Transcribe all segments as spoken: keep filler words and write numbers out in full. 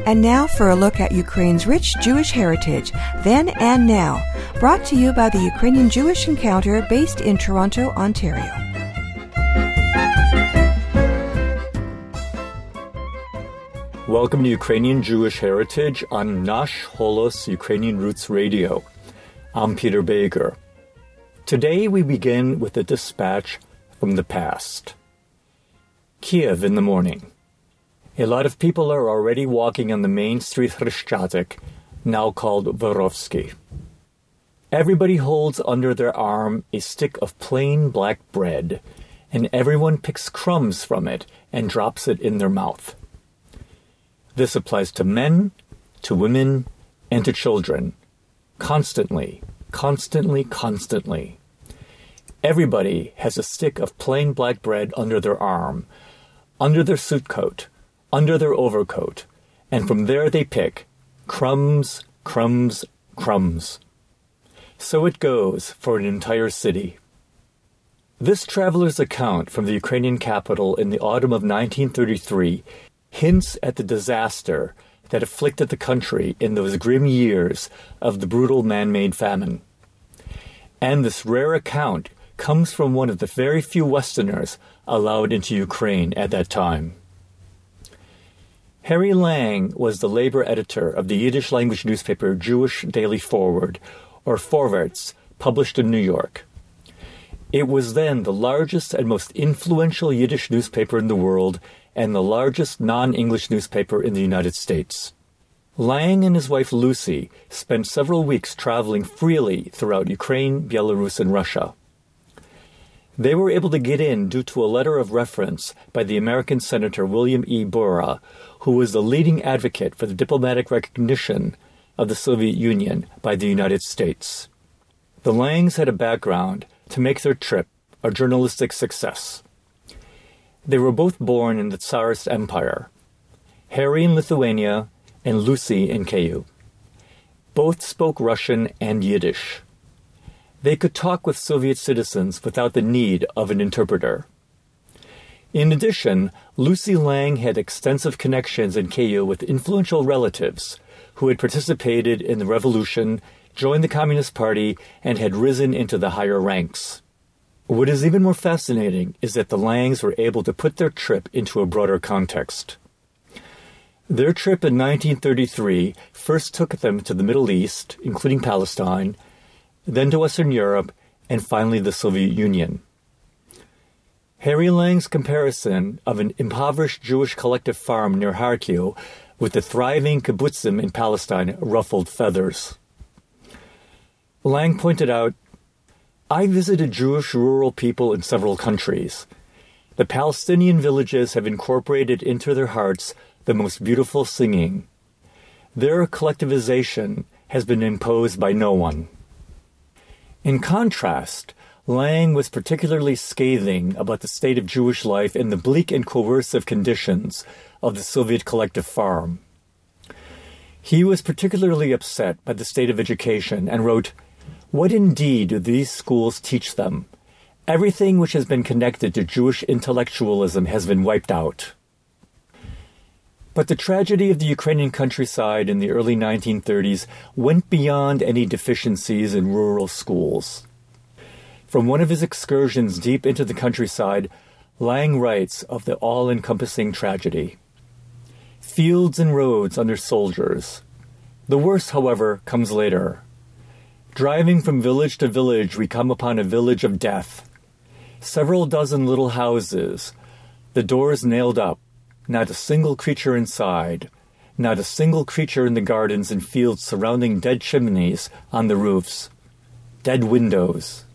And now for a look at Ukraine's rich Jewish heritage, then and now, brought to you by the Ukrainian Jewish Encounter based in Toronto, Ontario. Welcome to Ukrainian Jewish Heritage on Nash Holos Ukrainian Roots Radio. I'm Peter Bager. Today we begin with a dispatch from the past. Kiev in the morning. A lot of people are already walking on the main street Hryshchatyk, now called Vorovsky. Everybody holds under their arm a stick of plain black bread, and everyone picks crumbs from it and drops it in their mouth. This applies to men, to women, and to children. Constantly, constantly, constantly. Everybody has a stick of plain black bread under their arm, under their suit coat, under their overcoat, and from there they pick crumbs, crumbs, crumbs. So it goes for an entire city. This traveler's account from the Ukrainian capital in the autumn of nineteen thirty-three hints at the disaster that afflicted the country in those grim years of the brutal man-made famine. And this rare account comes from one of the very few Westerners allowed into Ukraine at that time. Harry Lang was the labor editor of the Yiddish-language newspaper Jewish Daily Forward, or Vorwärts, published in New York. It was then the largest and most influential Yiddish newspaper in the world and the largest non-English newspaper in the United States. Lang and his wife Lucy spent several weeks traveling freely throughout Ukraine, Belarus, and Russia. They were able to get in due to a letter of reference by the American Senator William E. Burra, who was the leading advocate for the diplomatic recognition of the Soviet Union by the United States. The Langs had a background to make their trip a journalistic success. They were both born in the Tsarist Empire, Harry in Lithuania and Lucy in Kyiv. Both spoke Russian and Yiddish. They could talk with Soviet citizens without the need of an interpreter. In addition, Lucy Lang had extensive connections in Kyiv with influential relatives who had participated in the revolution, joined the Communist Party, and had risen into the higher ranks. What is even more fascinating is that the Langs were able to put their trip into a broader context. Their trip in nineteen thirty-three first took them to the Middle East, including Palestine, then to Western Europe, and finally the Soviet Union. Harry Lang's comparison of an impoverished Jewish collective farm near Kharkiv with the thriving kibbutzim in Palestine ruffled feathers. Lang pointed out, "I visited Jewish rural people in several countries. The Palestinian villages have incorporated into their hearts the most beautiful singing. Their collectivization has been imposed by no one." In contrast, Lang was particularly scathing about the state of Jewish life in the bleak and coercive conditions of the Soviet collective farm. He was particularly upset by the state of education and wrote, "What indeed do these schools teach them? Everything which has been connected to Jewish intellectualism has been wiped out." But the tragedy of the Ukrainian countryside in the early nineteen thirties went beyond any deficiencies in rural schools. From one of his excursions deep into the countryside, Lang writes of the all-encompassing tragedy. Fields and roads under soldiers. The worst, however, comes later. Driving from village to village, we come upon a village of death. Several dozen little houses, the doors nailed up, not a single creature inside, not a single creature in the gardens and fields surrounding dead chimneys on the roofs, dead windows.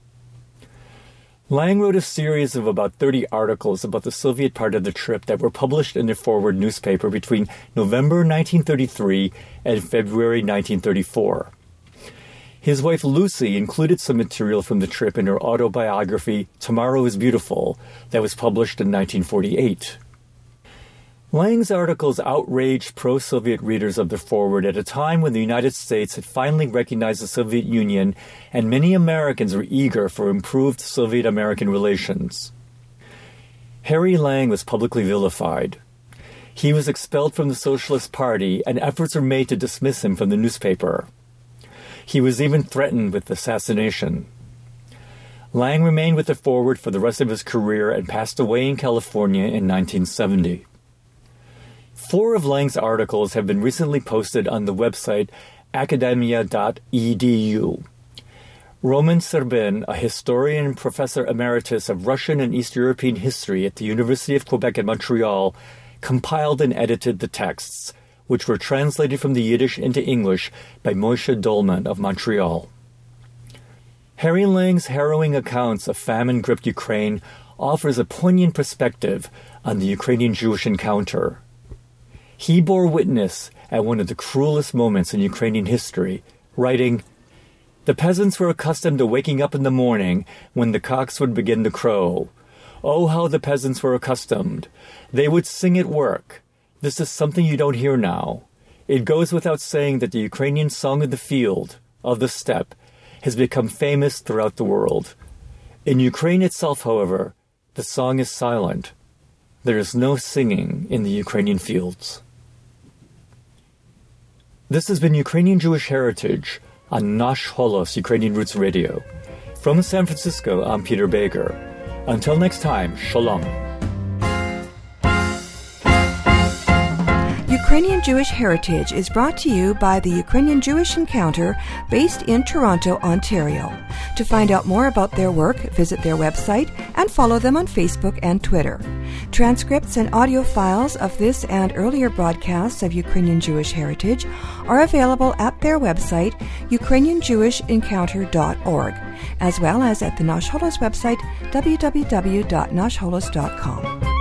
Lang wrote a series of about thirty articles about the Soviet part of the trip that were published in the Forward newspaper between November nineteen thirty-three and February nineteen thirty-four. His wife Lucy included some material from the trip in her autobiography, Tomorrow is Beautiful, that was published in nineteen forty-eight. Lang's articles outraged pro-Soviet readers of the Forward at a time when the United States had finally recognized the Soviet Union and many Americans were eager for improved Soviet-American relations. Harry Lang was publicly vilified. He was expelled from the Socialist Party, and efforts were made to dismiss him from the newspaper. He was even threatened with assassination. Lang remained with the Forward for the rest of his career and passed away in California in nineteen seventy. Four of Lang's articles have been recently posted on the website academia dot e d u. Roman Serbin, a historian and professor emeritus of Russian and East European history at the University of Quebec in Montreal, compiled and edited the texts, which were translated from the Yiddish into English by Moshe Dolman of Montreal. Harry Lang's harrowing accounts of famine-gripped Ukraine offers a poignant perspective on the Ukrainian Jewish encounter. He bore witness at one of the cruelest moments in Ukrainian history, writing, "The peasants were accustomed to waking up in the morning when the cocks would begin to crow. Oh, how the peasants were accustomed. They would sing at work. This is something you don't hear now. It goes without saying that the Ukrainian song of the field, of the steppe, has become famous throughout the world. In Ukraine itself, however, the song is silent. There is no singing in the Ukrainian fields." This has been Ukrainian Jewish Heritage on Nash Holos Ukrainian Roots Radio. From San Francisco, I'm Peter Baker. Until next time, Shalom. Ukrainian Jewish Heritage is brought to you by the Ukrainian Jewish Encounter based in Toronto, Ontario. To find out more about their work, visit their website and follow them on Facebook and Twitter. Transcripts and audio files of this and earlier broadcasts of Ukrainian Jewish Heritage are available at their website, ukrainian jewish encounter dot org, as well as at the Nash Holos website, w w w dot nash holos dot com.